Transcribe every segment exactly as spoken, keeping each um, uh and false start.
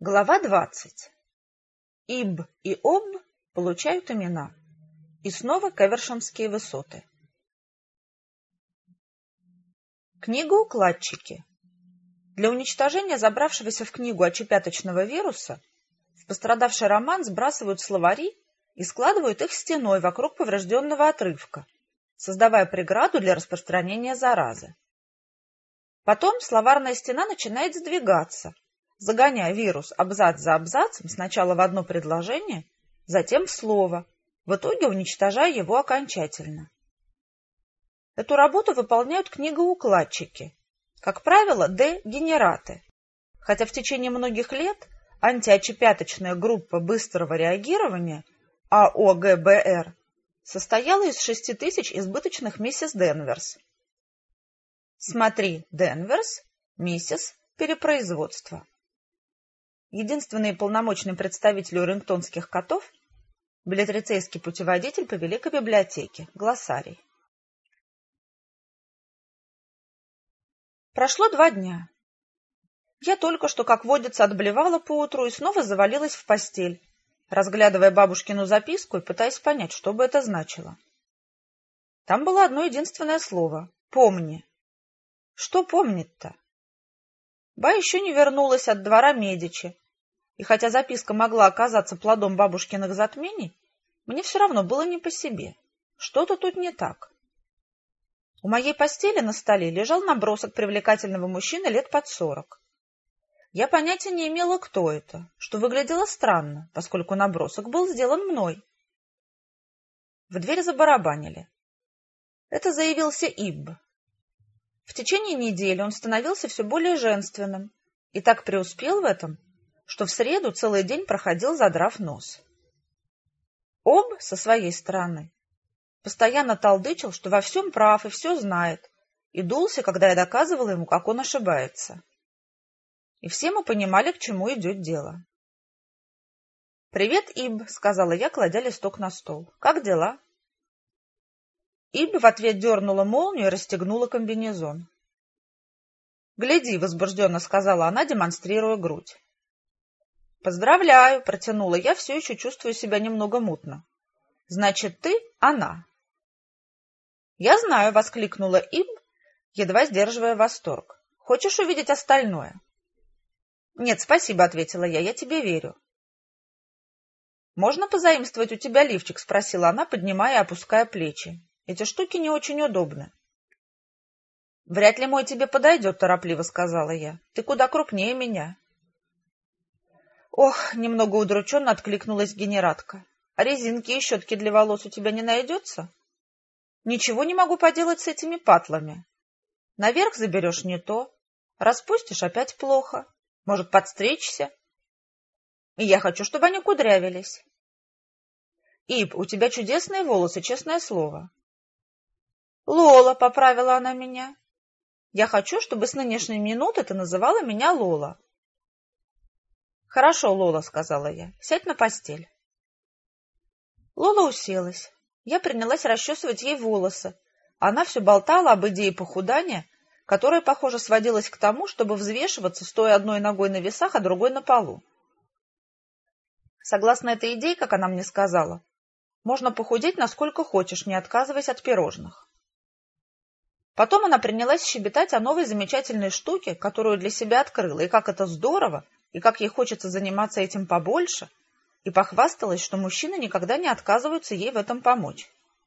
Глава двадцать. Иб и Об получают имена. И снова Кевершемские высоты. Книгоукладчики. Для уничтожения забравшегося в книгу очепяточного вируса в пострадавший роман сбрасывают словари и складывают их стеной вокруг поврежденного отрывка, создавая преграду для распространения заразы. Потом словарная стена начинает сдвигаться, загоняя вирус абзац за абзацем сначала в одно предложение, затем в слово, в итоге уничтожая его окончательно. Эту работу выполняют книгоукладчики, как правило, дегенераты, хотя в течение многих лет антиочепяточная группа быстрого реагирования А О Г Б Р состояла из шести тысяч избыточных миссис Денверс. Смотри Денверс, миссис, перепроизводство. Единственный полномочный представитель урингтонских котов – беллетрицейский путеводитель по Великой библиотеке, глоссарий. Прошло два дня. Я только что, как водится, отблевала поутру и снова завалилась в постель, разглядывая бабушкину записку и пытаясь понять, что бы это значило. Там было одно единственное слово – «помни». Что помнит-то? Ба еще не вернулась от двора Медичи, и хотя записка могла оказаться плодом бабушкиных затмений, мне все равно было не по себе. Что-то тут не так. У моей постели на столе лежал набросок привлекательного мужчины лет под сорок. Я понятия не имела, кто это, что выглядело странно, поскольку набросок был сделан мной. В дверь забарабанили. Это заявился Иб. В течение недели он становился все более женственным и так преуспел в этом, что в среду целый день проходил, задрав нос. Об, со своей стороны, постоянно толдычил, что во всем прав и все знает, и дулся, когда я доказывала ему, как он ошибается. И все мы понимали, к чему идет дело. «Привет, Иб», — сказала я, кладя листок на стол. «Как дела?» Иб в ответ дернула молнию и расстегнула комбинезон. «Гляди», — возбужденно сказала она, демонстрируя грудь. «Поздравляю», — протянула я, все еще чувствую себя немного мутно. «Значит, ты она». «Я знаю», — воскликнула Иб, едва сдерживая восторг. «Хочешь увидеть остальное?» «Нет, спасибо», — ответила я, — «я тебе верю». «Можно позаимствовать у тебя лифчик?» — спросила она, поднимая и опуская плечи. «Эти штуки не очень удобны». «Вряд ли мой тебе подойдет», — торопливо сказала я. «Ты куда крупнее меня». «Ох», — немного удрученно откликнулась генератка. «А резинки и щетки для волос у тебя не найдется?» «Ничего не могу поделать с этими патлами. Наверх заберешь не то, распустишь опять плохо. Может, подстричься? И я хочу, чтобы они кудрявились». «Иб, у тебя чудесные волосы, честное слово». «Лола», — поправила она меня. «Я хочу, чтобы с нынешней минуты ты называла меня Лола». «Хорошо, Лола», — сказала я, — «сядь на постель». Лола уселась. Я принялась расчесывать ей волосы. Она все болтала об идее похудания, которая, похоже, сводилась к тому, чтобы взвешиваться, стоя одной ногой на весах, а другой на полу. Согласно этой идее, как она мне сказала, можно похудеть насколько хочешь, не отказываясь от пирожных. Потом она принялась щебетать о новой замечательной штуке, которую для себя открыла, и как это здорово, и как ей хочется заниматься этим побольше, и похвасталась, что мужчины никогда не отказываются ей в этом помочь.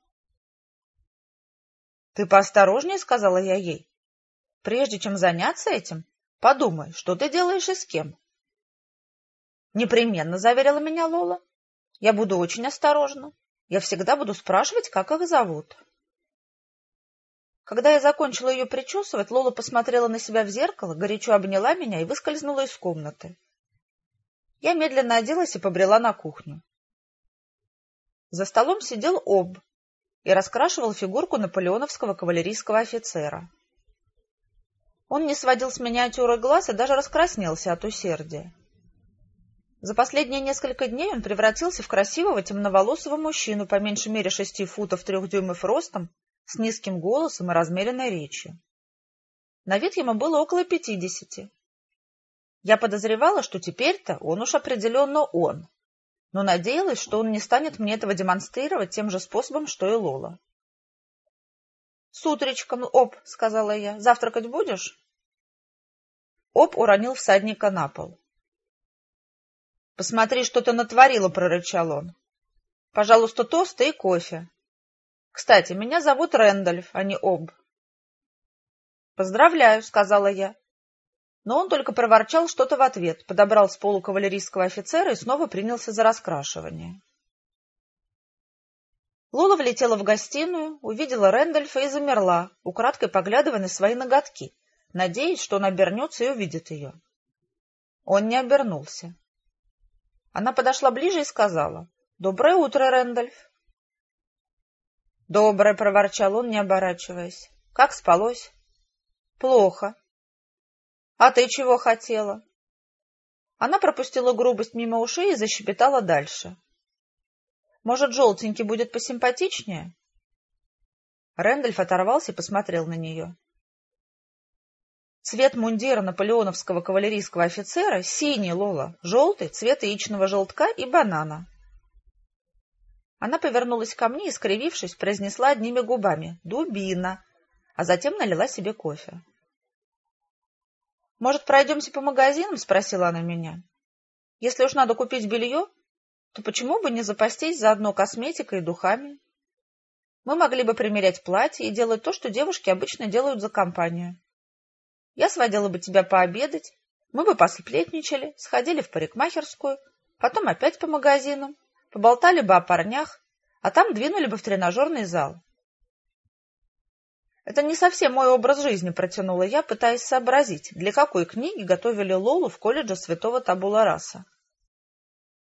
«Ты поосторожнее», — сказала я ей. «Прежде чем заняться этим, подумай, что ты делаешь и с кем». «Непременно», — заверила меня Лола. «Я буду очень осторожна. Я всегда буду спрашивать, как их зовут». Когда я закончила ее причесывать, Лола посмотрела на себя в зеркало, горячо обняла меня и выскользнула из комнаты. Я медленно оделась и побрела на кухню. За столом сидел Об и раскрашивал фигурку наполеоновского кавалерийского офицера. Он не сводил с миниатюры глаз и даже раскраснелся от усердия. За последние несколько дней он превратился в красивого темноволосого мужчину по меньшей мере шести футов трех дюймов ростом, с низким голосом и размеренной речью. На вид ему было около пятидесяти. Я подозревала, что теперь-то он уж определенно он, но надеялась, что он не станет мне этого демонстрировать тем же способом, что и Лола. — С утречком, Об, — сказала я, — завтракать будешь? Об уронил всадника на пол. — Посмотри, что ты натворила, — прорычал он. — Пожалуйста, тосты и кофе. Кстати, меня зовут Рэндольф, а не Об. — Поздравляю, — сказала я. Но он только проворчал что-то в ответ, подобрал с полу кавалерийского офицера и снова принялся за раскрашивание. Лола влетела в гостиную, увидела Рэндольфа и замерла, украдкой поглядывая на свои ноготки, надеясь, что он обернется и увидит ее. Он не обернулся. Она подошла ближе и сказала: «Доброе утро, Рэндольф». «Доброе», — проворчал он, не оборачиваясь. «Как спалось?» «Плохо». «А ты чего хотела?» Она пропустила грубость мимо ушей и защебетала дальше. «Может, желтенький будет посимпатичнее?» Рэндольф оторвался и посмотрел на нее. Цвет мундира наполеоновского кавалерийского офицера — синий, Лола, желтый — цвет яичного желтка и банана. Она повернулась ко мне и, скривившись, произнесла одними губами: «Дубина», а затем налила себе кофе. «Может, пройдемся по магазинам?» — спросила она меня. «Если уж надо купить белье, то почему бы не запастись заодно косметикой и духами? Мы могли бы примерять платья и делать то, что девушки обычно делают за компанию. Я сводила бы тебя пообедать, мы бы посплетничали, сходили в парикмахерскую, потом опять по магазинам, поболтали бы о парнях, а там двинули бы в тренажерный зал». «Это не совсем мой образ жизни», — протянула я, пытаясь сообразить, для какой книги готовили Лолу в колледже святого Табула Раса.